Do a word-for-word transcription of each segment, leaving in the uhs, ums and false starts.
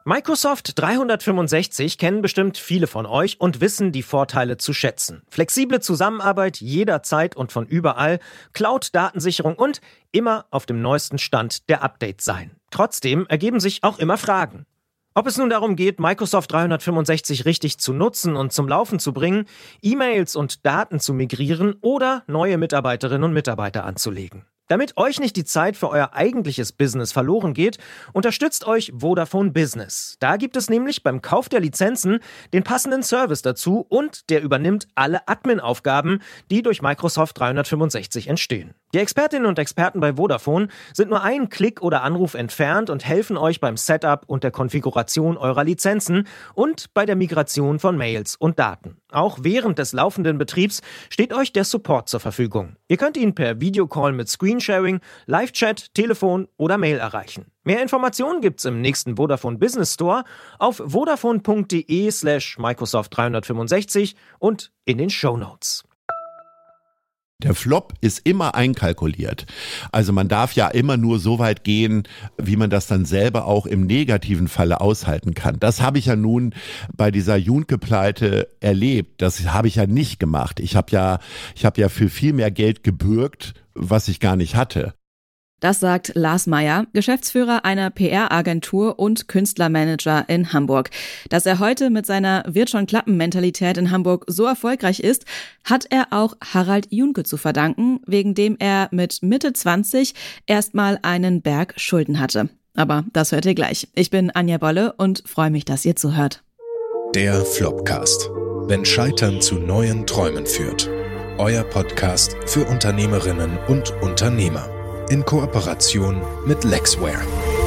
Microsoft dreihundertfünfundsechzig kennen bestimmt viele von euch und wissen die Vorteile zu schätzen. Flexible Zusammenarbeit jederzeit und von überall, Cloud-Datensicherung und immer auf dem neuesten Stand der Updates sein. Trotzdem ergeben sich auch immer Fragen. Ob es nun darum geht, Microsoft dreihundertfünfundsechzig richtig zu nutzen und zum Laufen zu bringen, E-Mails und Daten zu migrieren oder neue Mitarbeiterinnen und Mitarbeiter anzulegen. Damit euch nicht die Zeit für euer eigentliches Business verloren geht, unterstützt euch Vodafone Business. Da gibt es nämlich beim Kauf der Lizenzen den passenden Service dazu und der übernimmt alle Admin-Aufgaben, die durch Microsoft dreihundertfünfundsechzig entstehen. Die Expertinnen und Experten bei Vodafone sind nur einen Klick oder Anruf entfernt und helfen euch beim Setup und der Konfiguration eurer Lizenzen und bei der Migration von Mails und Daten. Auch während des laufenden Betriebs steht euch der Support zur Verfügung. Ihr könnt ihn per Videocall mit Screensharing, Live-Chat, Telefon oder Mail erreichen. Mehr Informationen gibt's im nächsten Vodafone Business Store auf vodafone.de slash Microsoft dreihundertfünfundsechzig und in den Shownotes. Der Flop ist immer einkalkuliert. Also man darf ja immer nur so weit gehen, wie man das dann selber auch im negativen Falle aushalten kann. Das habe ich ja nun bei dieser Junke-Pleite erlebt. Das habe ich ja nicht gemacht. Ich habe ja, ich habe ja für viel mehr Geld gebürgt, was ich gar nicht hatte. Das sagt Lars Meyer, Geschäftsführer einer P R-Agentur und Künstlermanager in Hamburg. Dass er heute mit seiner Wird-schon-klappen-Mentalität in Hamburg so erfolgreich ist, hat er auch Harald Junke zu verdanken, wegen dem er mit Mitte zwanzig erstmal einen Berg Schulden hatte. Aber das hört ihr gleich. Ich bin Anja Bolle und freue mich, dass ihr zuhört. Der Flopcast. Wenn Scheitern zu neuen Träumen führt. Euer Podcast für Unternehmerinnen und Unternehmer. In Kooperation mit Lexware.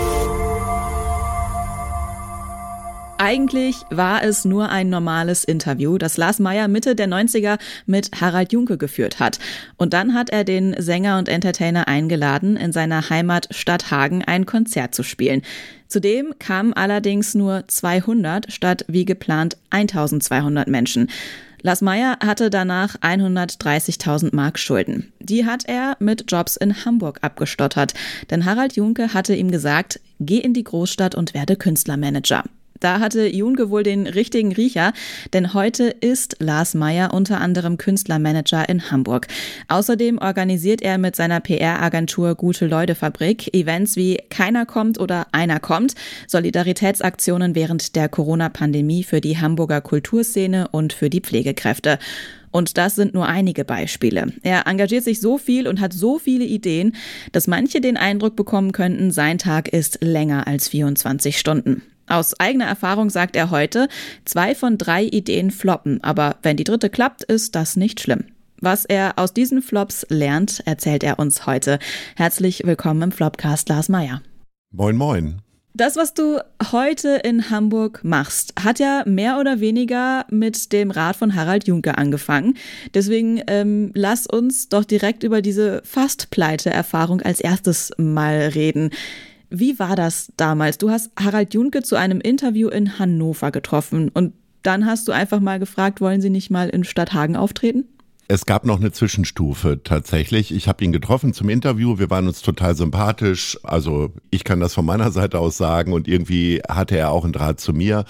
Eigentlich war es nur ein normales Interview, das Lars Meyer Mitte der neunziger mit Harald Junke geführt hat. Und dann hat er den Sänger und Entertainer eingeladen, in seiner Heimatstadt Hagen ein Konzert zu spielen. Zudem kamen allerdings nur zweihundert statt wie geplant eintausendzweihundert Menschen. Lars Meyer hatte danach hundertdreißigtausend Mark Schulden. Die hat er mit Jobs in Hamburg abgestottert. Denn Harald Junke hatte ihm gesagt, geh in die Großstadt und werde Künstlermanager. Da hatte Junke wohl den richtigen Riecher, denn heute ist Lars Meyer unter anderem Künstlermanager in Hamburg. Außerdem organisiert er mit seiner P R-Agentur Gute-Leute-Fabrik Events wie Keiner kommt oder Einer kommt, Solidaritätsaktionen während der Corona-Pandemie für die Hamburger Kulturszene und für die Pflegekräfte. Und das sind nur einige Beispiele. Er engagiert sich so viel und hat so viele Ideen, dass manche den Eindruck bekommen könnten, sein Tag ist länger als vierundzwanzig Stunden. Aus eigener Erfahrung sagt er heute, zwei von drei Ideen floppen, aber wenn die dritte klappt, ist das nicht schlimm. Was er aus diesen Flops lernt, erzählt er uns heute. Herzlich willkommen im Flopcast, Lars Meyer. Moin, moin. Das, was du heute in Hamburg machst, hat ja mehr oder weniger mit dem Rat von Harald Junke angefangen. Deswegen ähm, lass uns doch direkt über diese Fast-Pleite-Erfahrung als erstes mal reden. Wie war das damals? Du hast Harald Junke zu einem Interview in Hannover getroffen und dann hast du einfach mal gefragt, wollen Sie nicht mal in Stadthagen auftreten? Es gab noch eine Zwischenstufe tatsächlich. Ich habe ihn getroffen zum Interview. Wir waren uns total sympathisch. Also ich kann das von meiner Seite aus sagen. Und irgendwie hatte er auch einen Draht zu mir.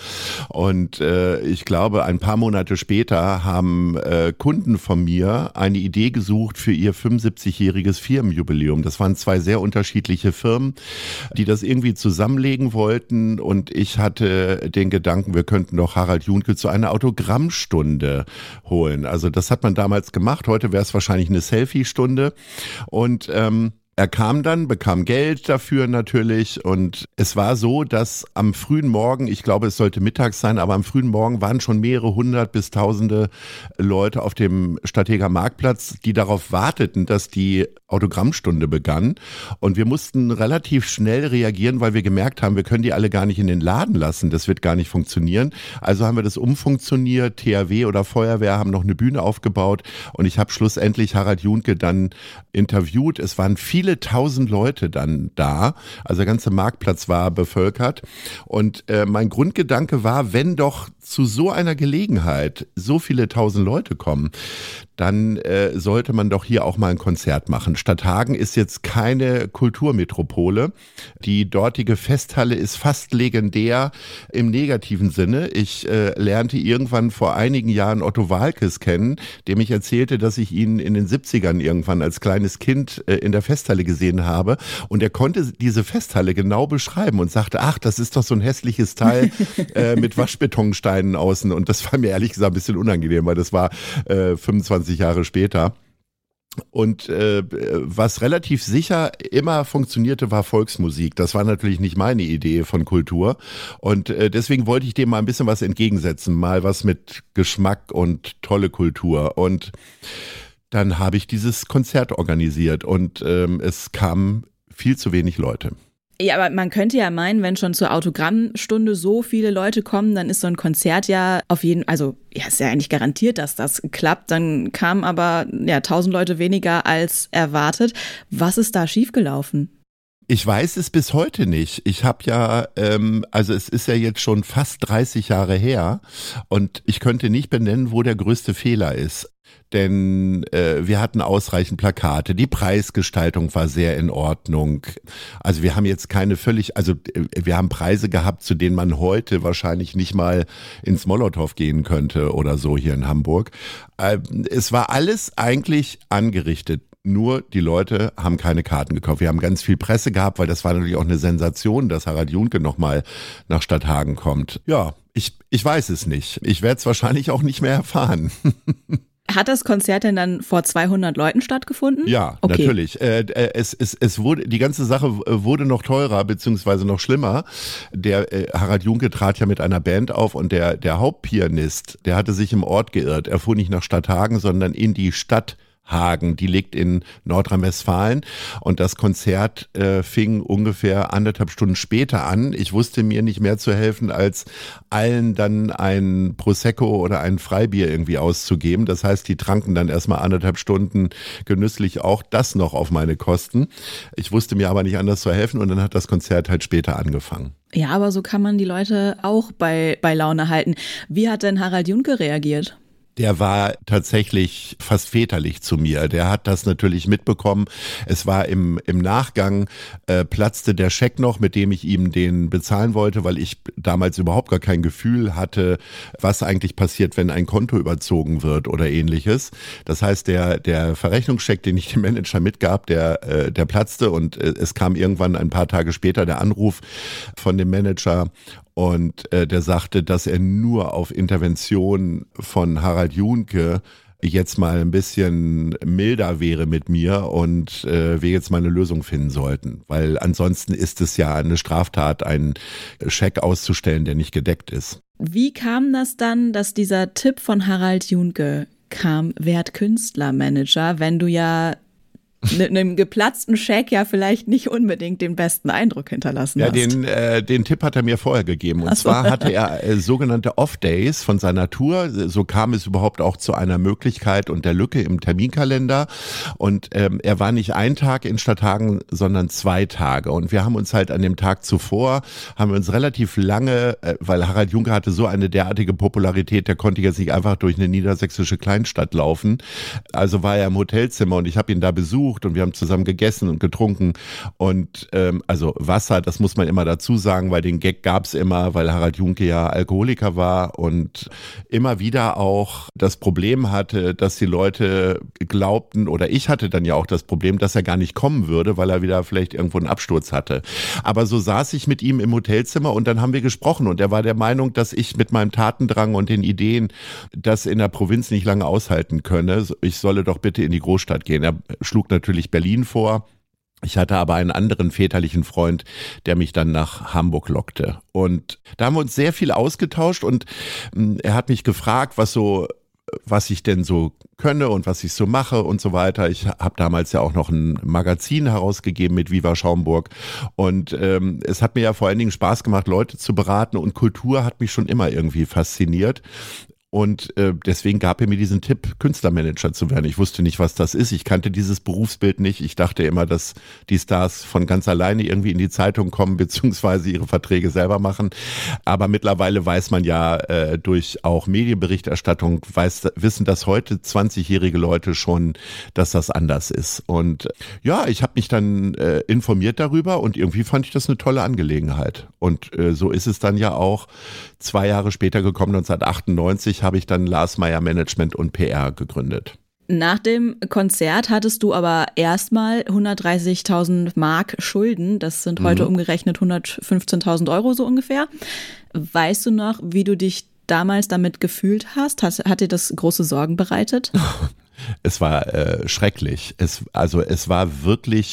Und äh, ich glaube, ein paar Monate später haben äh, Kunden von mir eine Idee gesucht für ihr fünfundsiebzigjähriges Firmenjubiläum. Das waren zwei sehr unterschiedliche Firmen, die das irgendwie zusammenlegen wollten. Und ich hatte den Gedanken, wir könnten doch Harald Junke zu einer Autogrammstunde holen. Also das hat man damals gemacht. Heute wäre es wahrscheinlich eine Selfie-Stunde. Und ähm, er kam dann, bekam Geld dafür natürlich und es war so, dass am frühen Morgen, ich glaube es sollte mittags sein, aber am frühen Morgen waren schon mehrere hundert bis tausende Leute auf dem Stadthagener Marktplatz, die darauf warteten, dass die Autogrammstunde begann und wir mussten relativ schnell reagieren, weil wir gemerkt haben, wir können die alle gar nicht in den Laden lassen, das wird gar nicht funktionieren. Also haben wir das umfunktioniert, T H W oder Feuerwehr haben noch eine Bühne aufgebaut und ich habe schlussendlich Harald Junke dann interviewt. Es waren viele tausend Leute dann da, also der ganze Marktplatz war bevölkert und äh, mein Grundgedanke war, wenn doch zu so einer Gelegenheit so viele tausend Leute kommen, dann äh, sollte man doch hier auch mal ein Konzert machen. Stadthagen ist jetzt keine Kulturmetropole. Die dortige Festhalle ist fast legendär im negativen Sinne. Ich äh, lernte irgendwann vor einigen Jahren Otto Waalkes kennen, dem ich erzählte, dass ich ihn in den siebzigern irgendwann als kleines Kind äh, in der Festhalle gesehen habe. Und er konnte diese Festhalle genau beschreiben und sagte, ach, das ist doch so ein hässliches Teil äh, mit Waschbetonsteinen außen. Und das war mir ehrlich gesagt ein bisschen unangenehm, weil das war äh, fünfundzwanzig Jahre später. Und äh, was relativ sicher immer funktionierte, war Volksmusik. Das war natürlich nicht meine Idee von Kultur. Und äh, deswegen wollte ich dem mal ein bisschen was entgegensetzen. Mal was mit Geschmack und tolle Kultur. Und dann habe ich dieses Konzert organisiert und ähm, es kamen viel zu wenig Leute. Ja, aber man könnte ja meinen, wenn schon zur Autogrammstunde so viele Leute kommen, dann ist so ein Konzert ja auf jeden, also ja, ist ja eigentlich garantiert, dass das klappt. Dann kamen aber ja tausend Leute weniger als erwartet. Was ist da schiefgelaufen? Ich weiß es bis heute nicht. Ich habe ja, ähm, also es ist ja jetzt schon fast dreißig Jahre her und ich könnte nicht benennen, wo der größte Fehler ist. Denn äh, wir hatten ausreichend Plakate, die Preisgestaltung war sehr in Ordnung. Also wir haben jetzt keine völlig, also äh, wir haben Preise gehabt, zu denen man heute wahrscheinlich nicht mal ins Molotow gehen könnte oder so hier in Hamburg. Äh, es war alles eigentlich angerichtet. Nur die Leute haben keine Karten gekauft. Wir haben ganz viel Presse gehabt, weil das war natürlich auch eine Sensation, dass Harald Juhnke nochmal nach Stadthagen kommt. Ja, ich, ich weiß es nicht. Ich werde es wahrscheinlich auch nicht mehr erfahren. Hat das Konzert denn dann vor zweihundert Leuten stattgefunden? Ja, okay. Natürlich. Äh, es, es, es wurde, die ganze Sache wurde noch teurer, beziehungsweise noch schlimmer. Der äh, Harald Juhnke trat ja mit einer Band auf und der, der Hauptpianist, der hatte sich im Ort geirrt. Er fuhr nicht nach Stadthagen, sondern in die Stadt Hagen, die liegt in Nordrhein-Westfalen und das Konzert äh, fing ungefähr anderthalb Stunden später an. Ich wusste mir nicht mehr zu helfen, als allen dann ein Prosecco oder ein Freibier irgendwie auszugeben. Das heißt, die tranken dann erstmal anderthalb Stunden genüsslich auch das noch auf meine Kosten. Ich wusste mir aber nicht anders zu helfen und dann hat das Konzert halt später angefangen. Ja, aber so kann man die Leute auch bei, bei Laune halten. Wie hat denn Harald Juhnke reagiert? Der war tatsächlich fast väterlich zu mir. Der hat das natürlich mitbekommen. Es war im im Nachgang, äh, platzte der Scheck noch, mit dem ich ihm den bezahlen wollte, weil ich damals überhaupt gar kein Gefühl hatte, was eigentlich passiert, wenn ein Konto überzogen wird oder ähnliches. Das heißt, der der Verrechnungscheck, den ich dem Manager mitgab, der äh, der platzte und äh, es kam irgendwann ein paar Tage später der Anruf von dem Manager. Und äh, der sagte, dass er nur auf Intervention von Harald Juhnke jetzt mal ein bisschen milder wäre mit mir und äh, wir jetzt mal eine Lösung finden sollten. Weil ansonsten ist es ja eine Straftat, einen Scheck auszustellen, der nicht gedeckt ist. Wie kam das dann, dass dieser Tipp von Harald Juhnke kam, werd Künstlermanager, wenn du ja mit einem geplatzten Scheck ja vielleicht nicht unbedingt den besten Eindruck hinterlassen ja, hast. Ja, den, äh, den Tipp hat er mir vorher gegeben. Und Ach so. zwar hatte er äh, sogenannte Off-Days von seiner Tour. So kam es überhaupt auch zu einer Möglichkeit und der Lücke im Terminkalender. Und ähm, er war nicht ein Tag in Stadthagen, sondern zwei Tage. Und wir haben uns halt an dem Tag zuvor, haben wir uns relativ lange, äh, weil Harald Juhnke hatte so eine derartige Popularität, der konnte jetzt nicht einfach durch eine niedersächsische Kleinstadt laufen. Also war er im Hotelzimmer und ich habe ihn da besucht. Und wir haben zusammen gegessen und getrunken und ähm, also Wasser, das muss man immer dazu sagen, weil den Gag gab's immer, weil Harald Juhnke ja Alkoholiker war und immer wieder auch das Problem hatte, dass die Leute glaubten, oder ich hatte dann ja auch das Problem, dass er gar nicht kommen würde, weil er wieder vielleicht irgendwo einen Absturz hatte. Aber so saß ich mit ihm im Hotelzimmer und dann haben wir gesprochen und er war der Meinung, dass ich mit meinem Tatendrang und den Ideen das in der Provinz nicht lange aushalten könne. Ich solle doch bitte in die Großstadt gehen. Er schlug natürlich Berlin vor. Ich hatte aber einen anderen väterlichen Freund, der mich dann nach Hamburg lockte. Und da haben wir uns sehr viel ausgetauscht und er hat mich gefragt, was so, was ich denn so könne und was ich so mache und so weiter. Ich habe damals ja auch noch ein Magazin herausgegeben mit Viva Schaumburg und ähm, es hat mir ja vor allen Dingen Spaß gemacht, Leute zu beraten und Kultur hat mich schon immer irgendwie fasziniert. Und äh, deswegen gab er mir diesen Tipp, Künstlermanager zu werden. Ich wusste nicht, was das ist. Ich kannte dieses Berufsbild nicht. Ich dachte immer, dass die Stars von ganz alleine irgendwie in die Zeitung kommen, beziehungsweise ihre Verträge selber machen. Aber mittlerweile weiß man ja äh, durch auch Medienberichterstattung, weiß, wissen das heute zwanzigjährige Leute schon, dass das anders ist. Und ja, ich habe mich dann äh, informiert darüber und irgendwie fand ich das eine tolle Angelegenheit. Und äh, so ist es dann ja auch zwei Jahre später gekommen, neunzehnhundertachtundneunzig habe ich dann Lars Meyer Management und P R gegründet. Nach dem Konzert hattest du aber erstmal hundertdreißigtausend Mark Schulden. Das sind heute mhm. umgerechnet hundertfünfzehntausend Euro so ungefähr. Weißt du noch, wie du dich damals damit gefühlt hast? Hat, hat dir das große Sorgen bereitet? Es war äh, schrecklich. Es, also es war wirklich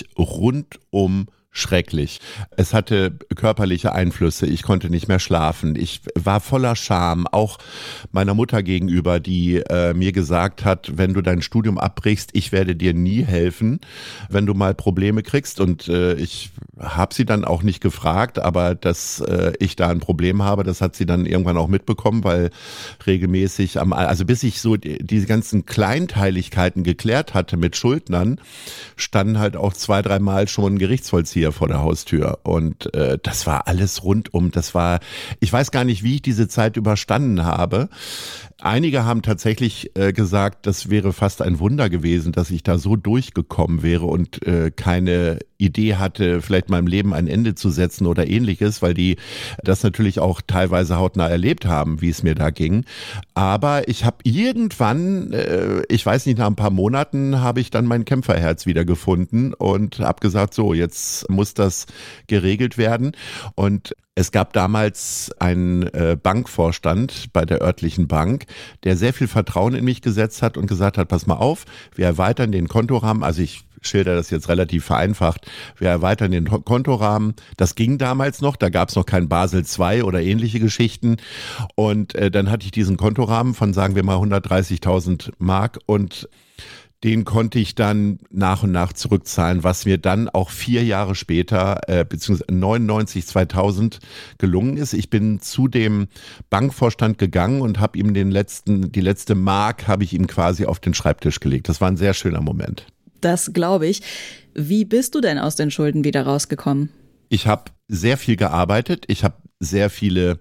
rundum schrecklich. Es hatte körperliche Einflüsse. Ich konnte nicht mehr schlafen. Ich war voller Scham, auch meiner Mutter gegenüber, die äh, mir gesagt hat, wenn du dein Studium abbrichst, ich werde dir nie helfen, wenn du mal Probleme kriegst. Und äh, ich habe sie dann auch nicht gefragt, aber dass äh, ich da ein Problem habe, das hat sie dann irgendwann auch mitbekommen, weil regelmäßig, am, also bis ich so die, diese ganzen Kleinteiligkeiten geklärt hatte mit Schuldnern, standen halt auch zwei, dreimal schon ein Gerichtsvollzieher vor der Haustür und äh, das war alles rundum, das war, ich weiß gar nicht, wie ich diese Zeit überstanden habe. Einige haben tatsächlich äh, gesagt, das wäre fast ein Wunder gewesen, dass ich da so durchgekommen wäre und äh, keine Idee hatte, vielleicht meinem Leben ein Ende zu setzen oder ähnliches, weil die das natürlich auch teilweise hautnah erlebt haben, wie es mir da ging. Aber ich habe irgendwann, äh, ich weiß nicht, nach ein paar Monaten habe ich dann mein Kämpferherz wiedergefunden und habe gesagt, so, jetzt muss das geregelt werden. Und es gab damals einen äh, Bankvorstand bei der örtlichen Bank, der sehr viel Vertrauen in mich gesetzt hat und gesagt hat, pass mal auf, wir erweitern den Kontorahmen, also ich schilder das jetzt relativ vereinfacht, wir erweitern den Kontorahmen, das ging damals noch, da gab es noch kein Basel zwei oder ähnliche Geschichten und äh, dann hatte ich diesen Kontorahmen von, sagen wir mal, hundertdreißigtausend Mark und den konnte ich dann nach und nach zurückzahlen, was mir dann auch vier Jahre später, äh, beziehungsweise neunundneunzig, zweitausend gelungen ist. Ich bin zu dem Bankvorstand gegangen und habe ihm den letzten, die letzte Mark habe ich ihm quasi auf den Schreibtisch gelegt. Das war ein sehr schöner Moment. Das glaube ich. Wie bist du denn aus den Schulden wieder rausgekommen? Ich habe sehr viel gearbeitet. Ich habe sehr viele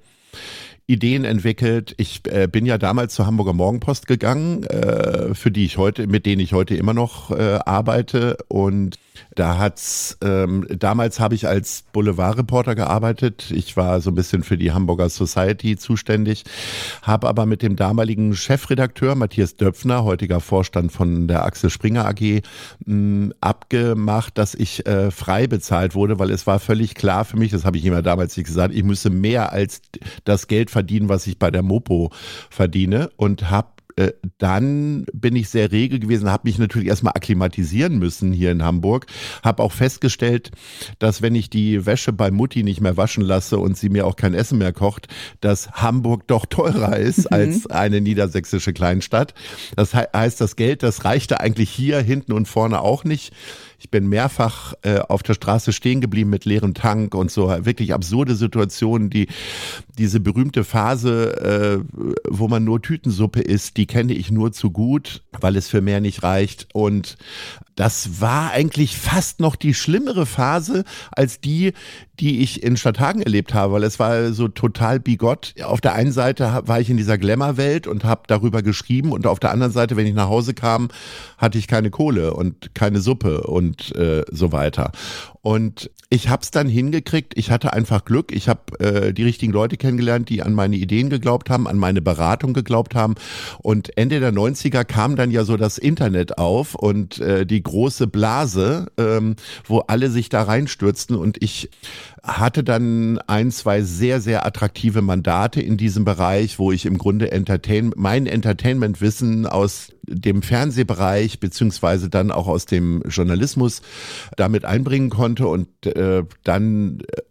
Ideen entwickelt. Ich äh, bin ja damals zur Hamburger Morgenpost gegangen, äh, für die ich heute, mit denen ich heute immer noch äh, arbeite. Und da hat's, ähm, damals habe ich als Boulevardreporter gearbeitet. Ich war so ein bisschen für die Hamburger Society zuständig, habe aber mit dem damaligen Chefredakteur Matthias Döpfner, heutiger Vorstand von der Axel Springer A G, mh, abgemacht, dass ich äh, frei bezahlt wurde, weil es war völlig klar für mich, das habe ich ihm ja damals nicht gesagt, ich müsse mehr als das Geld verdienen, was ich bei der Mopo verdiene und habe äh, dann bin ich sehr rege gewesen, habe mich natürlich erstmal akklimatisieren müssen hier in Hamburg, habe auch festgestellt, dass wenn ich die Wäsche bei Mutti nicht mehr waschen lasse und sie mir auch kein Essen mehr kocht, dass Hamburg doch teurer ist mhm. als eine niedersächsische Kleinstadt. Das heißt, das Geld, das reichte eigentlich hier hinten und vorne auch nicht. Ich bin mehrfach äh, auf der Straße stehen geblieben mit leerem Tank und so, wirklich absurde Situationen, die diese berühmte Phase, äh, wo man nur Tütensuppe isst, die kenne ich nur zu gut, weil es für mehr nicht reicht. Und das war eigentlich fast noch die schlimmere Phase als die, die ich in Stadthagen erlebt habe, weil es war so total bigott. Auf der einen Seite war ich in dieser Glamour-Welt und habe darüber geschrieben und auf der anderen Seite, wenn ich nach Hause kam, hatte ich keine Kohle und keine Suppe und äh, so weiter. Und ich habe es dann hingekriegt, ich hatte einfach Glück, ich habe äh, die richtigen Leute kennengelernt, die an meine Ideen geglaubt haben, an meine Beratung geglaubt haben und Ende der neunziger kam dann ja so das Internet auf und äh, die große Blase, ähm, wo alle sich da reinstürzten und ich hatte dann ein, zwei sehr, sehr attraktive Mandate in diesem Bereich, wo ich im Grunde Entertain, mein Entertainment-Wissen aus dem Fernsehbereich beziehungsweise dann auch aus dem Journalismus damit einbringen konnte und äh, dann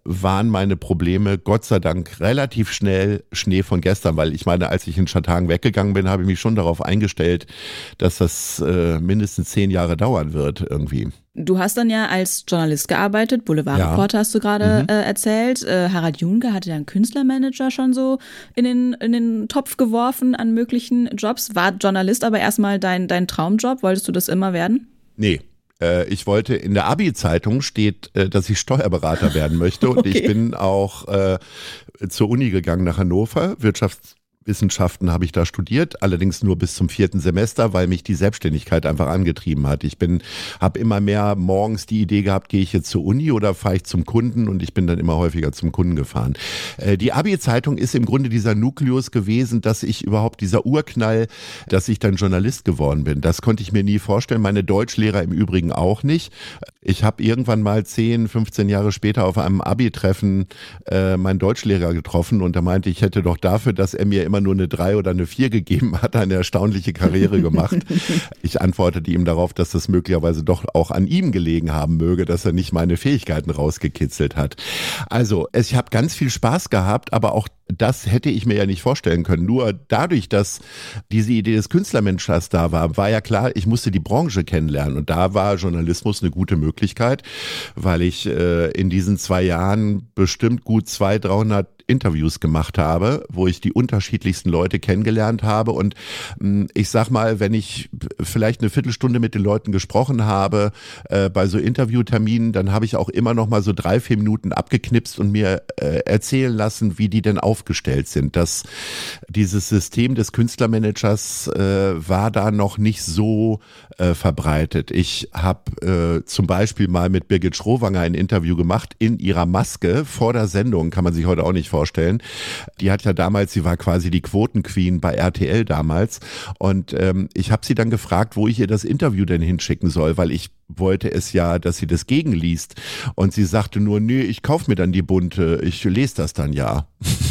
waren meine Probleme Gott sei Dank relativ schnell Schnee von gestern, weil ich meine, als ich in Stadthagen weggegangen bin, habe ich mich schon darauf eingestellt, dass das äh, mindestens zehn Jahre dauern wird irgendwie. Du hast dann ja als Journalist gearbeitet, Boulevardreporter ja. hast du gerade mhm. äh, erzählt. Äh, Harald Junke hatte ja einen Künstlermanager schon so in den, in den Topf geworfen an möglichen Jobs. War Journalist aber erstmal dein, dein Traumjob? Wolltest du das immer werden? Nee. Ich wollte, in der Abi-Zeitung steht, dass ich Steuerberater werden möchte und okay. ich bin auch äh, zur Uni gegangen nach Hannover, Wirtschaftswissenschaften habe ich da studiert, allerdings nur bis zum vierten Semester, weil mich die Selbstständigkeit einfach angetrieben hat. Ich bin, habe immer mehr morgens die Idee gehabt, gehe ich jetzt zur Uni oder fahre ich zum Kunden und ich bin dann immer häufiger zum Kunden gefahren. Äh, die Abi-Zeitung ist im Grunde dieser Nukleus gewesen, dass ich überhaupt dieser Urknall, dass ich dann Journalist geworden bin. Das konnte ich mir nie vorstellen. Meine Deutschlehrer im Übrigen auch nicht. Ich habe irgendwann mal zehn, fünfzehn Jahre später auf einem Abi-Treffen äh, meinen Deutschlehrer getroffen und er meinte, ich hätte doch dafür, dass er mir immer nur eine drei oder eine vier gegeben hat, eine erstaunliche Karriere gemacht. Ich antwortete ihm darauf, dass das möglicherweise doch auch an ihm gelegen haben möge, dass er nicht meine Fähigkeiten rausgekitzelt hat. Also ich habe ganz viel Spaß gehabt, aber auch das hätte ich mir ja nicht vorstellen können. Nur dadurch, dass diese Idee des Künstlermanagers da war, war ja klar, ich musste die Branche kennenlernen. Und da war Journalismus eine gute Möglichkeit, weil ich äh, in diesen zwei Jahren bestimmt gut zweihundert, dreihundert Interviews gemacht habe, wo ich die unterschiedlichsten Leute kennengelernt habe und mh, ich sag mal, wenn ich vielleicht eine Viertelstunde mit den Leuten gesprochen habe äh, bei so Interviewterminen, dann habe ich auch immer noch mal so drei, vier Minuten abgeknipst und mir äh, erzählen lassen, wie die denn aufgestellt sind. Das, dieses System des Künstlermanagers äh, war da noch nicht so äh, verbreitet. Ich habe äh, zum Beispiel mal mit Birgit Schrowanger ein Interview gemacht in ihrer Maske vor der Sendung, kann man sich heute auch nicht vorstellen. Die hat ja damals, sie war quasi die Quotenqueen bei R T L damals und ähm, ich habe sie dann gefragt, wo ich ihr das Interview denn hinschicken soll, weil ich wollte es ja, dass sie das gegenliest und sie sagte nur, nö, ich kauf mir dann die bunte, ich lese das dann ja.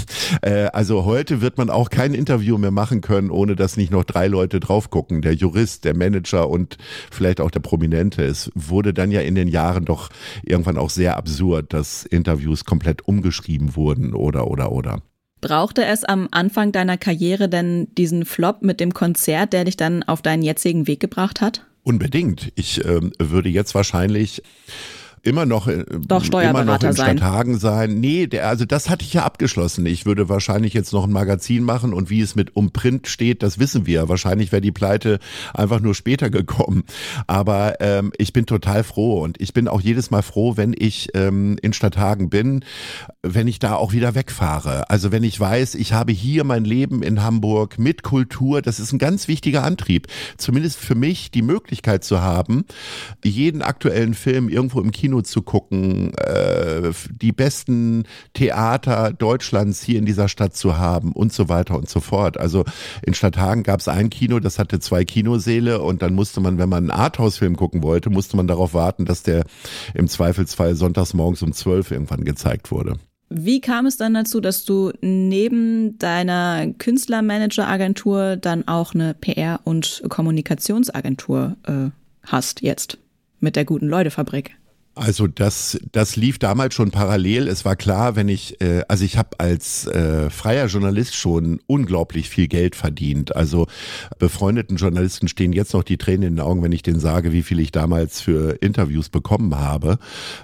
äh, also heute wird man auch kein Interview mehr machen können, ohne dass nicht noch drei Leute drauf gucken, der Jurist, der Manager und vielleicht auch der Prominente. Es wurde dann ja in den Jahren doch irgendwann auch sehr absurd, dass Interviews komplett umgeschrieben wurden oder, oder, oder. Brauchte es am Anfang deiner Karriere denn diesen Flop mit dem Konzert, der dich dann auf deinen jetzigen Weg gebracht hat? Unbedingt. Ich ähm, würde jetzt wahrscheinlich immer noch, Doch, immer noch in sein. Stadthagen sein. Nee, der, also das hatte ich ja abgeschlossen. Ich würde wahrscheinlich jetzt noch ein Magazin machen und wie es mit Umprint steht, das wissen wir. Wahrscheinlich wäre die Pleite einfach nur später gekommen. Aber ähm, ich bin total froh und ich bin auch jedes Mal froh, wenn ich ähm, in Stadthagen bin, wenn ich da auch wieder wegfahre. Also wenn ich weiß, ich habe hier mein Leben in Hamburg mit Kultur, das ist ein ganz wichtiger Antrieb. Zumindest für mich die Möglichkeit zu haben, jeden aktuellen Film irgendwo im Kino zu gucken, äh, die besten Theater Deutschlands hier in dieser Stadt zu haben und so weiter und so fort. Also in Stadthagen gab es ein Kino, das hatte zwei Kinosäle und dann musste man, wenn man einen Arthouse-Film gucken wollte, musste man darauf warten, dass der im Zweifelsfall sonntags morgens um zwölf irgendwann gezeigt wurde. Wie kam es dann dazu, dass du neben deiner Künstlermanager-Agentur dann auch eine P R- und Kommunikationsagentur äh, hast jetzt mit der Guten-Leute-Fabrik? Also das das lief damals schon parallel. Es war klar, wenn ich, äh, also ich habe als äh, freier Journalist schon unglaublich viel Geld verdient. Also befreundeten Journalisten stehen jetzt noch die Tränen in den Augen, wenn ich denen sage, wie viel ich damals für Interviews bekommen habe.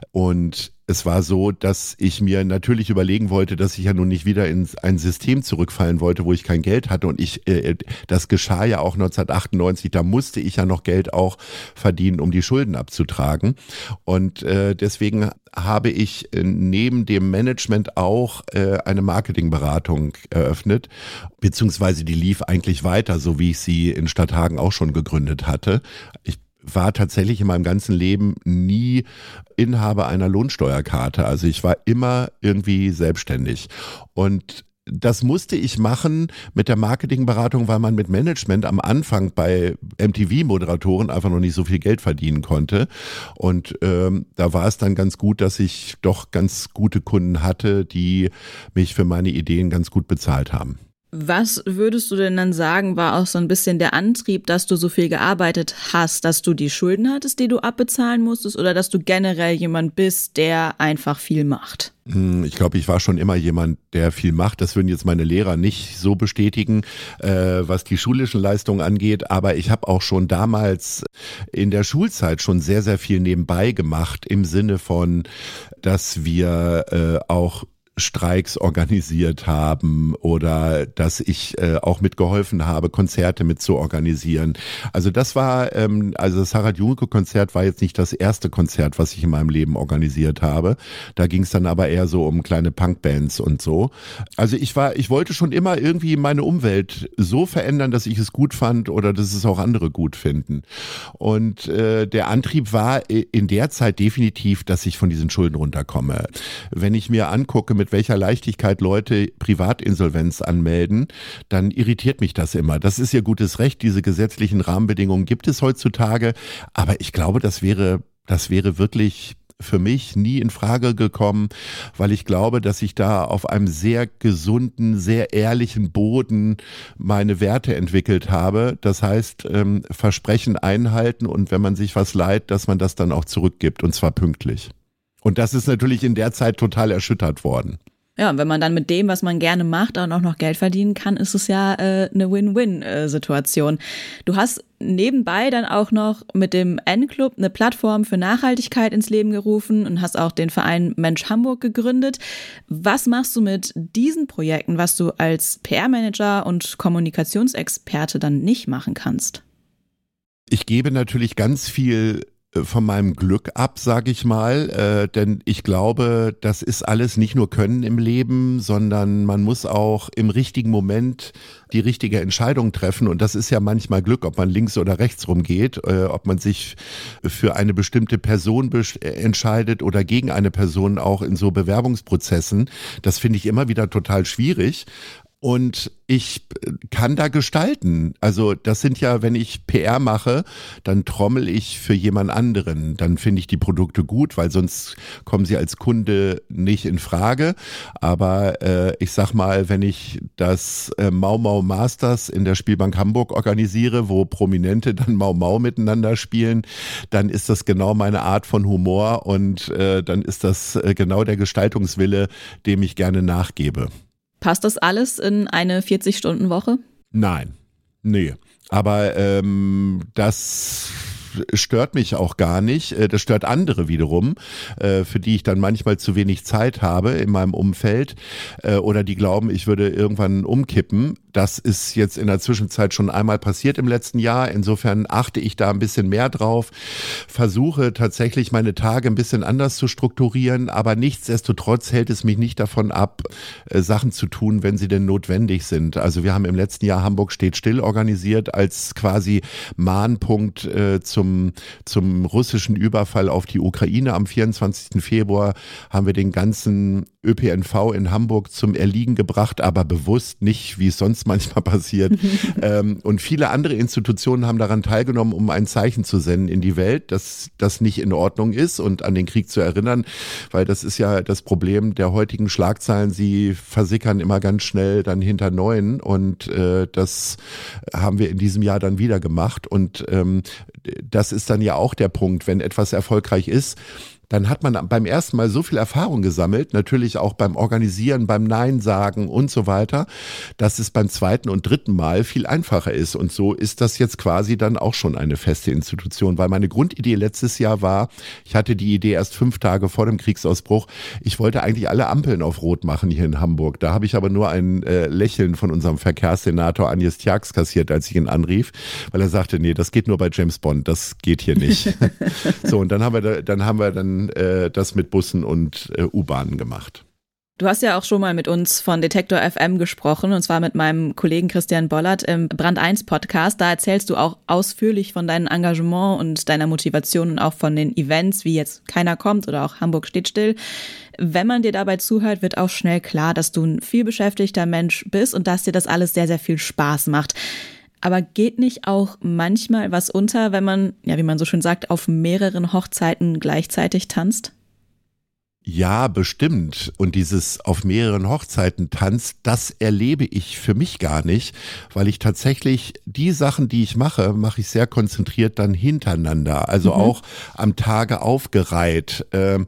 Und es war so, dass ich mir natürlich überlegen wollte, dass ich ja nun nicht wieder in ein System zurückfallen wollte, wo ich kein Geld hatte. Und ich, äh, das geschah ja auch neunzehnhundertachtundneunzig. Da musste ich ja noch Geld auch verdienen, um die Schulden abzutragen. Und äh, deswegen habe ich neben dem Management auch äh, eine Marketingberatung eröffnet, beziehungsweise die lief eigentlich weiter, so wie ich sie in Stadthagen auch schon gegründet hatte. Ich war tatsächlich in meinem ganzen Leben nie Inhaber einer Lohnsteuerkarte. Also ich war immer irgendwie selbstständig. Und das musste ich machen mit der Marketingberatung, weil man mit Management am Anfang bei M T V-Moderatoren einfach noch nicht so viel Geld verdienen konnte. Und ähm, da war es dann ganz gut, dass ich doch ganz gute Kunden hatte, die mich für meine Ideen ganz gut bezahlt haben. Was würdest du denn dann sagen, war auch so ein bisschen der Antrieb, dass du so viel gearbeitet hast, dass du die Schulden hattest, die du abbezahlen musstest, oder dass du generell jemand bist, der einfach viel macht? Ich glaube, ich war schon immer jemand, der viel macht. Das würden jetzt meine Lehrer nicht so bestätigen, äh, was die schulischen Leistungen angeht. Aber ich habe auch schon damals in der Schulzeit schon sehr, sehr viel nebenbei gemacht, im Sinne von, dass wir äh, auch Streiks organisiert haben oder dass ich äh, auch mitgeholfen habe, Konzerte mit zu organisieren. Also das war, ähm, also das Harald-Juhnke-Konzert war jetzt nicht das erste Konzert, was ich in meinem Leben organisiert habe. Da ging es dann aber eher so um kleine Punkbands und so. Also ich war, ich wollte schon immer irgendwie meine Umwelt so verändern, dass ich es gut fand oder dass es auch andere gut finden. Und äh, der Antrieb war in der Zeit definitiv, dass ich von diesen Schulden runterkomme. Wenn ich mir angucke, mit welcher Leichtigkeit Leute Privatinsolvenz anmelden, dann irritiert mich das immer. Das ist ihr gutes Recht, diese gesetzlichen Rahmenbedingungen gibt es heutzutage, aber ich glaube, das wäre, das wäre wirklich für mich nie in Frage gekommen, weil ich glaube, dass ich da auf einem sehr gesunden, sehr ehrlichen Boden meine Werte entwickelt habe. Das heißt, ähm, Versprechen einhalten und wenn man sich was leiht, dass man das dann auch zurückgibt und zwar pünktlich. Und das ist natürlich in der Zeit total erschüttert worden. Ja, und wenn man dann mit dem, was man gerne macht, auch noch Geld verdienen kann, ist es ja äh, eine Win-Win-Situation. Du hast nebenbei dann auch noch mit dem N-Club eine Plattform für Nachhaltigkeit ins Leben gerufen und hast auch den Verein Mensch Hamburg gegründet. Was machst du mit diesen Projekten, was du als P R-Manager und Kommunikationsexperte dann nicht machen kannst? Ich gebe natürlich ganz viel von meinem Glück ab, sage ich mal, äh, denn ich glaube, das ist alles nicht nur Können im Leben, sondern man muss auch im richtigen Moment die richtige Entscheidung treffen und das ist ja manchmal Glück, ob man links oder rechts rumgeht, äh, ob man sich für eine bestimmte Person be- entscheidet oder gegen eine Person auch in so Bewerbungsprozessen. Das finde ich immer wieder total schwierig. Und ich kann da gestalten. Also das sind ja, wenn ich P R mache, dann trommel ich für jemand anderen. Dann finde ich die Produkte gut, weil sonst kommen sie als Kunde nicht in Frage. Aber äh, ich sag mal, wenn ich das äh, Mau Mau Masters in der Spielbank Hamburg organisiere, wo Prominente dann Mau Mau miteinander spielen, dann ist das genau meine Art von Humor und äh, dann ist das äh, genau der Gestaltungswille, dem ich gerne nachgebe. Passt das alles in eine vierzig-Stunden-Woche? Nein, nee. Aber ähm, das stört mich auch gar nicht. Das stört andere wiederum, für die ich dann manchmal zu wenig Zeit habe in meinem Umfeld oder die glauben, ich würde irgendwann umkippen. Das ist jetzt in der Zwischenzeit schon einmal passiert im letzten Jahr. Insofern achte ich da ein bisschen mehr drauf, versuche tatsächlich meine Tage ein bisschen anders zu strukturieren, aber nichtsdestotrotz hält es mich nicht davon ab, Sachen zu tun, wenn sie denn notwendig sind. Also wir haben im letzten Jahr Hamburg steht still organisiert als quasi Mahnpunkt äh, zum, zum russischen Überfall auf die Ukraine. Am vierundzwanzigsten Februar haben wir den ganzen Ö P N V in Hamburg zum Erliegen gebracht, aber bewusst nicht, wie es sonst manchmal passiert. ähm, und viele andere Institutionen haben daran teilgenommen, um ein Zeichen zu senden in die Welt, dass das nicht in Ordnung ist und an den Krieg zu erinnern, weil das ist ja das Problem der heutigen Schlagzeilen. Sie versickern immer ganz schnell dann hinter neuen und äh, das haben wir in diesem Jahr dann wieder gemacht und ähm, das ist dann ja auch der Punkt, wenn etwas erfolgreich ist, dann hat man beim ersten Mal so viel Erfahrung gesammelt, natürlich auch beim Organisieren, beim Nein sagen und so weiter, dass es beim zweiten und dritten Mal viel einfacher ist. Und so ist das jetzt quasi dann auch schon eine feste Institution, weil meine Grundidee letztes Jahr war, ich hatte die Idee erst fünf Tage vor dem Kriegsausbruch, ich wollte eigentlich alle Ampeln auf Rot machen hier in Hamburg. Da habe ich aber nur ein äh, Lächeln von unserem Verkehrssenator Agnes Tjax kassiert, als ich ihn anrief, weil er sagte, nee, das geht nur bei James Bond, das geht hier nicht. So, und dann haben wir, dann haben wir dann das mit Bussen und äh, U-Bahnen gemacht. Du hast ja auch schon mal mit uns von Detektor F M gesprochen, und zwar mit meinem Kollegen Christian Bollert im Brand eins Podcast. Da erzählst du auch ausführlich von deinem Engagement und deiner Motivation und auch von den Events, wie jetzt Keiner kommt oder auch Hamburg steht still. Wenn man dir dabei zuhört, wird auch schnell klar, dass du ein vielbeschäftigter Mensch bist und dass dir das alles sehr, sehr viel Spaß macht. Aber geht nicht auch manchmal was unter, wenn man, ja, wie man so schön sagt, auf mehreren Hochzeiten gleichzeitig tanzt? Ja, bestimmt. Und dieses auf mehreren Hochzeiten tanzt, das erlebe ich für mich gar nicht, weil ich tatsächlich die Sachen, die ich mache, mache ich sehr konzentriert dann hintereinander. Also mhm. auch am Tage aufgereiht.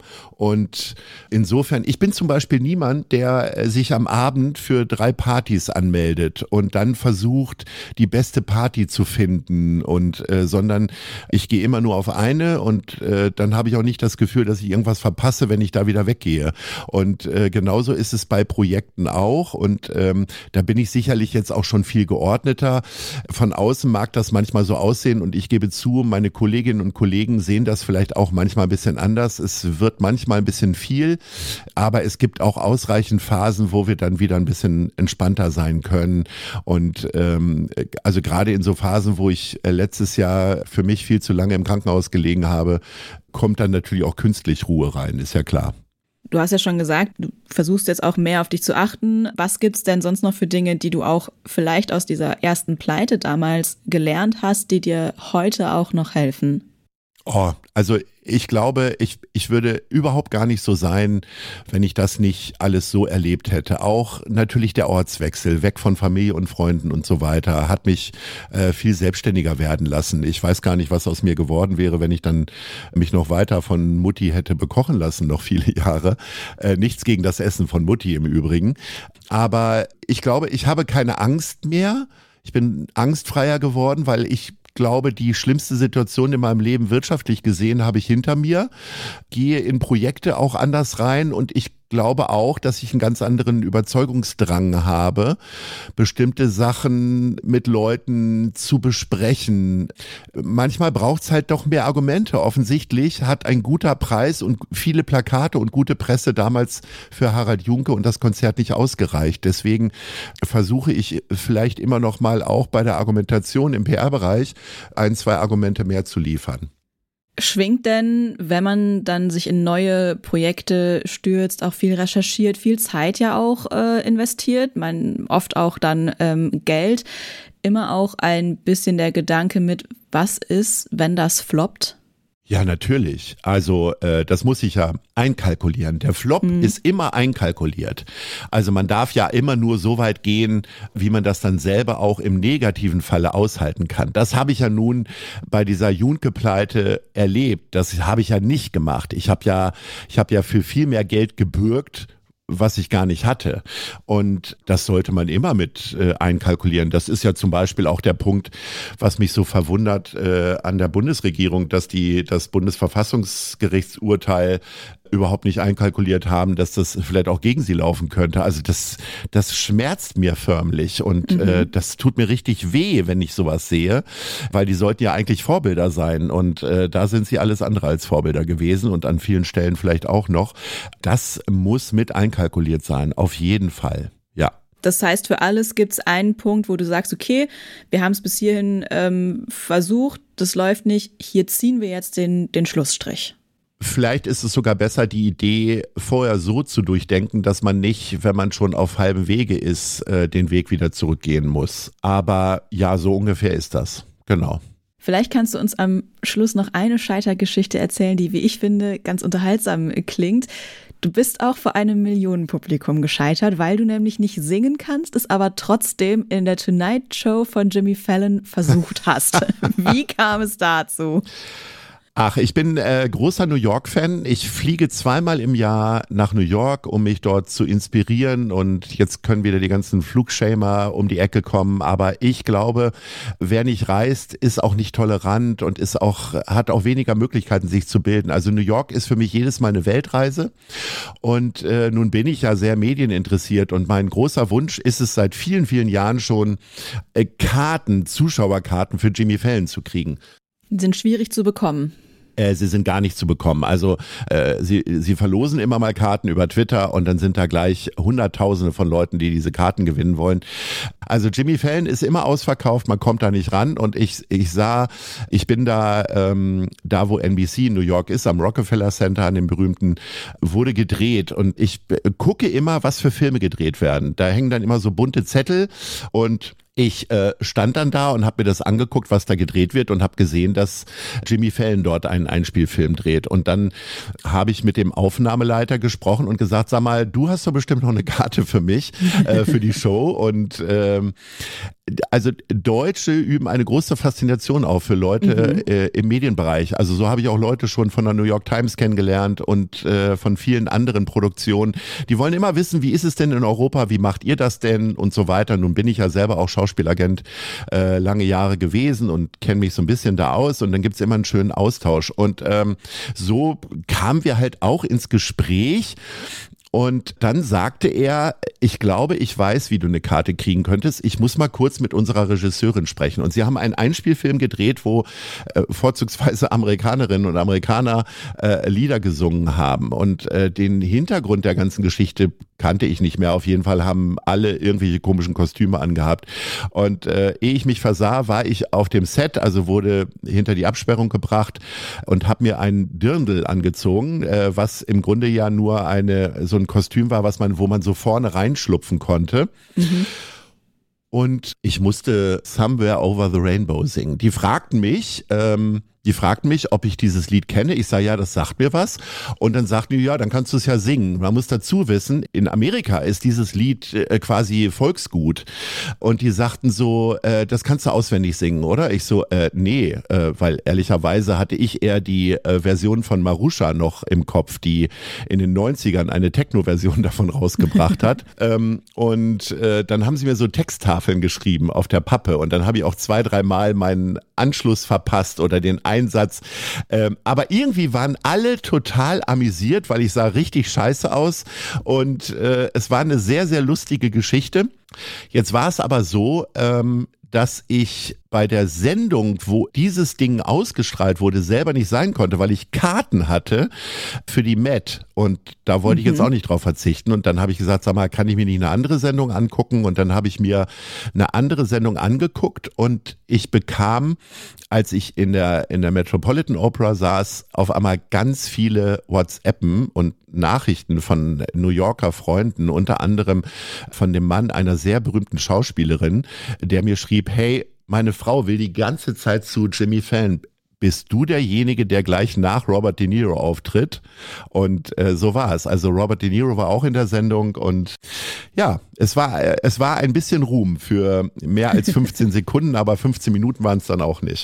Und insofern, ich bin zum Beispiel niemand, der sich am Abend für drei Partys anmeldet und dann versucht, die beste Party zu finden. Und äh, sondern ich gehe immer nur auf eine und äh, dann habe ich auch nicht das Gefühl, dass ich irgendwas verpasse, wenn ich da wieder weggehe. Und äh, genauso ist es bei Projekten auch. Und ähm, da bin ich sicherlich jetzt auch schon viel geordneter. Von außen mag das manchmal so aussehen und ich gebe zu, meine Kolleginnen und Kollegen sehen das vielleicht auch manchmal ein bisschen anders. Es wird manchmal ein bisschen viel, aber es gibt auch ausreichend Phasen, wo wir dann wieder ein bisschen entspannter sein können. Und ähm, also gerade in so Phasen, wo ich äh, letztes Jahr für mich viel zu lange im Krankenhaus gelegen habe, kommt dann natürlich auch künstlich Ruhe rein, ist ja klar. Du hast ja schon gesagt, du versuchst jetzt auch mehr auf dich zu achten. Was gibt's denn sonst noch für Dinge, die du auch vielleicht aus dieser ersten Pleite damals gelernt hast, die dir heute auch noch helfen? Oh, also ich glaube, ich, ich würde überhaupt gar nicht so sein, wenn ich das nicht alles so erlebt hätte. Auch natürlich der Ortswechsel, weg von Familie und Freunden und so weiter, hat mich äh, viel selbstständiger werden lassen. Ich weiß gar nicht, was aus mir geworden wäre, wenn ich dann mich noch weiter von Mutti hätte bekochen lassen, noch viele Jahre. Äh, nichts gegen das Essen von Mutti im Übrigen. Aber ich glaube, ich habe keine Angst mehr. Ich bin angstfreier geworden, weil ich glaube, die schlimmste Situation in meinem Leben wirtschaftlich gesehen habe ich hinter mir, gehe in Projekte auch anders rein und ich glaube auch, dass ich einen ganz anderen Überzeugungsdrang habe, bestimmte Sachen mit Leuten zu besprechen. Manchmal braucht es halt doch mehr Argumente. Offensichtlich hat ein guter Preis und viele Plakate und gute Presse damals für Harald Junke und das Konzert nicht ausgereicht. Deswegen versuche ich vielleicht immer noch mal auch bei der Argumentation im P R-Bereich ein, zwei Argumente mehr zu liefern. Schwingt denn, wenn man dann sich in neue Projekte stürzt, auch viel recherchiert, viel Zeit ja auch äh, investiert, man oft auch dann ähm, Geld, immer auch ein bisschen der Gedanke mit, was ist, wenn das floppt? Ja, natürlich. Also äh, das muss ich ja einkalkulieren. Der Flop mhm. ist immer einkalkuliert. Also man darf ja immer nur so weit gehen, wie man das dann selber auch im negativen Falle aushalten kann. Das habe ich ja nun bei dieser Junke-Pleite erlebt. Das habe ich ja nicht gemacht. Ich habe ja, ich habe ja für viel mehr Geld gebürgt, was ich gar nicht hatte. Und das sollte man immer mit äh, einkalkulieren. Das ist ja zum Beispiel auch der Punkt, was mich so verwundert äh, an der Bundesregierung, dass die das Bundesverfassungsgerichtsurteil überhaupt nicht einkalkuliert haben, dass das vielleicht auch gegen sie laufen könnte. Also das, das schmerzt mir förmlich und mhm. äh, das tut mir richtig weh, wenn ich sowas sehe, weil die sollten ja eigentlich Vorbilder sein und äh, da sind sie alles andere als Vorbilder gewesen und an vielen Stellen vielleicht auch noch. Das muss mit einkalkuliert sein, auf jeden Fall, ja. Das heißt, für alles gibt es einen Punkt, wo du sagst, okay, wir haben es bis hierhin ähm, versucht, das läuft nicht, hier ziehen wir jetzt den, den Schlussstrich. Vielleicht ist es sogar besser, die Idee vorher so zu durchdenken, dass man nicht, wenn man schon auf halbem Wege ist, den Weg wieder zurückgehen muss. Aber ja, so ungefähr ist das. Genau. Vielleicht kannst du uns am Schluss noch eine Scheitergeschichte erzählen, die, wie ich finde, ganz unterhaltsam klingt. Du bist auch vor einem Millionenpublikum gescheitert, weil du nämlich nicht singen kannst, es aber trotzdem in der Tonight Show von Jimmy Fallon versucht hast. Wie kam es dazu? Ach, ich bin äh, großer New York-Fan. Ich fliege zweimal im Jahr nach New York, um mich dort zu inspirieren und jetzt können wieder die ganzen Flugschämer um die Ecke kommen, aber ich glaube, wer nicht reist, ist auch nicht tolerant und ist auch, hat auch weniger Möglichkeiten, sich zu bilden. Also New York ist für mich jedes Mal eine Weltreise und äh, nun bin ich ja sehr medieninteressiert und mein großer Wunsch ist es seit vielen, vielen Jahren schon, äh, Karten, Zuschauerkarten für Jimmy Fallon zu kriegen. Die sind schwierig zu bekommen. Äh, sie sind gar nicht zu bekommen. Also äh, sie, sie verlosen immer mal Karten über Twitter und dann sind da gleich Hunderttausende von Leuten, die diese Karten gewinnen wollen. Also Jimmy Fallon ist immer ausverkauft, man kommt da nicht ran und ich ich sah, ich bin da, ähm, da wo N B C in New York ist, am Rockefeller Center, an dem berühmten, wurde gedreht und ich gucke immer, was für Filme gedreht werden. Da hängen dann immer so bunte Zettel und Ich äh, stand dann da und habe mir das angeguckt, was da gedreht wird und habe gesehen, dass Jimmy Fallon dort einen Einspielfilm dreht. Und dann habe ich mit dem Aufnahmeleiter gesprochen und gesagt, sag mal, du hast doch bestimmt noch eine Karte für mich, äh, für die Show. Und ähm, also Deutsche üben eine große Faszination auf für Leute mhm. äh, im Medienbereich. Also so habe ich auch Leute schon von der New York Times kennengelernt und äh, von vielen anderen Produktionen. Die wollen immer wissen, wie ist es denn in Europa, wie macht ihr das denn und so weiter. Nun bin ich ja selber auch Schauspielagent äh, lange Jahre gewesen und kenne mich so ein bisschen da aus und dann gibt's immer einen schönen Austausch. Und ähm, so kamen wir halt auch ins Gespräch. Und dann sagte er, ich glaube, ich weiß, wie du eine Karte kriegen könntest. Ich muss mal kurz mit unserer Regisseurin sprechen. Und sie haben einen Einspielfilm gedreht, wo äh, vorzugsweise Amerikanerinnen und Amerikaner äh, Lieder gesungen haben. Und äh, den Hintergrund der ganzen Geschichte kannte ich nicht mehr. Auf jeden Fall haben alle irgendwelche komischen Kostüme angehabt. Und äh, ehe ich mich versah, war ich auf dem Set, also wurde hinter die Absperrung gebracht und habe mir einen Dirndl angezogen, äh, was im Grunde ja nur eine so ein Kostüm war, was man, wo man so vorne reinschlupfen konnte. Mhm. Und ich musste Somewhere Over the Rainbow singen. Die fragten mich, ähm, Die fragten mich, ob ich dieses Lied kenne. Ich sage, ja, das sagt mir was. Und dann sagten die, ja, dann kannst du es ja singen. Man muss dazu wissen, in Amerika ist dieses Lied äh, quasi Volksgut. Und die sagten so, äh, das kannst du auswendig singen, oder? Ich so, äh, nee, äh, weil ehrlicherweise hatte ich eher die äh, Version von Marusha noch im Kopf, die in den neunzigern eine Techno-Version davon rausgebracht hat. ähm, und äh, dann haben sie mir so Texttafeln geschrieben auf der Pappe. Und dann habe ich auch zwei, dreimal meinen Anschluss verpasst oder den Einsatz. Ähm, aber irgendwie waren alle total amüsiert, weil ich sah richtig scheiße aus und äh, es war eine sehr, sehr lustige Geschichte. Jetzt war es aber so, ähm, dass ich bei der Sendung, wo dieses Ding ausgestrahlt wurde, selber nicht sein konnte, weil ich Karten hatte für die Met und da wollte mhm. ich jetzt auch nicht drauf verzichten und dann habe ich gesagt, sag mal, kann ich mir nicht eine andere Sendung angucken und dann habe ich mir eine andere Sendung angeguckt und ich bekam, als ich in der in der Metropolitan Opera saß, auf einmal ganz viele WhatsAppen und Nachrichten von New Yorker Freunden, unter anderem von dem Mann einer sehr berühmten Schauspielerin, der mir schrieb, hey, meine Frau will die ganze Zeit zu Jimmy Fallon. Bist du derjenige, der gleich nach Robert De Niro auftritt? Und äh, so war es. Also Robert De Niro war auch in der Sendung und ja, es war es war ein bisschen Ruhm für mehr als fünfzehn Sekunden, aber fünfzehn Minuten waren es dann auch nicht.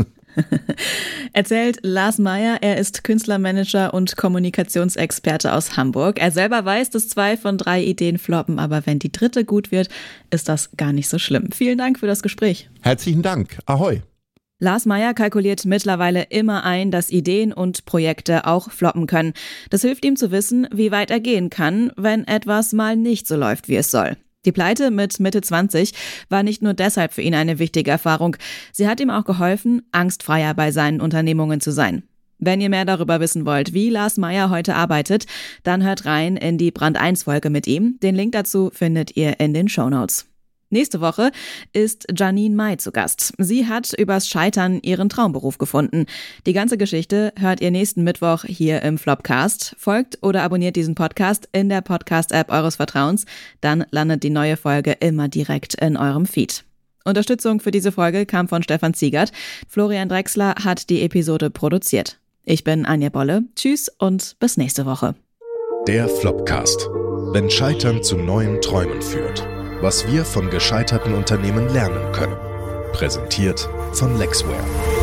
Erzählt Lars Meyer, er ist Künstlermanager und Kommunikationsexperte aus Hamburg. Er selber weiß, dass zwei von drei Ideen floppen, aber wenn die dritte gut wird, ist das gar nicht so schlimm. Vielen Dank für das Gespräch. Herzlichen Dank. Ahoi. Lars Meyer kalkuliert mittlerweile immer ein, dass Ideen und Projekte auch floppen können. Das hilft ihm zu wissen, wie weit er gehen kann, wenn etwas mal nicht so läuft, wie es soll. Die Pleite mit Mitte zwanzig war nicht nur deshalb für ihn eine wichtige Erfahrung. Sie hat ihm auch geholfen, angstfreier bei seinen Unternehmungen zu sein. Wenn ihr mehr darüber wissen wollt, wie Lars Meyer heute arbeitet, dann hört rein in die Brand eins Folge mit ihm. Den Link dazu findet ihr in den Shownotes. Nächste Woche ist Janine Mai zu Gast. Sie hat übers Scheitern ihren Traumberuf gefunden. Die ganze Geschichte hört ihr nächsten Mittwoch hier im Flopcast. Folgt oder abonniert diesen Podcast in der Podcast-App eures Vertrauens. Dann landet die neue Folge immer direkt in eurem Feed. Unterstützung für diese Folge kam von Stefan Ziegert. Florian Drexler hat die Episode produziert. Ich bin Anja Bolle. Tschüss und bis nächste Woche. Der Flopcast. Wenn Scheitern zu neuen Träumen führt. Was wir von gescheiterten Unternehmen lernen können. Präsentiert von Lexware.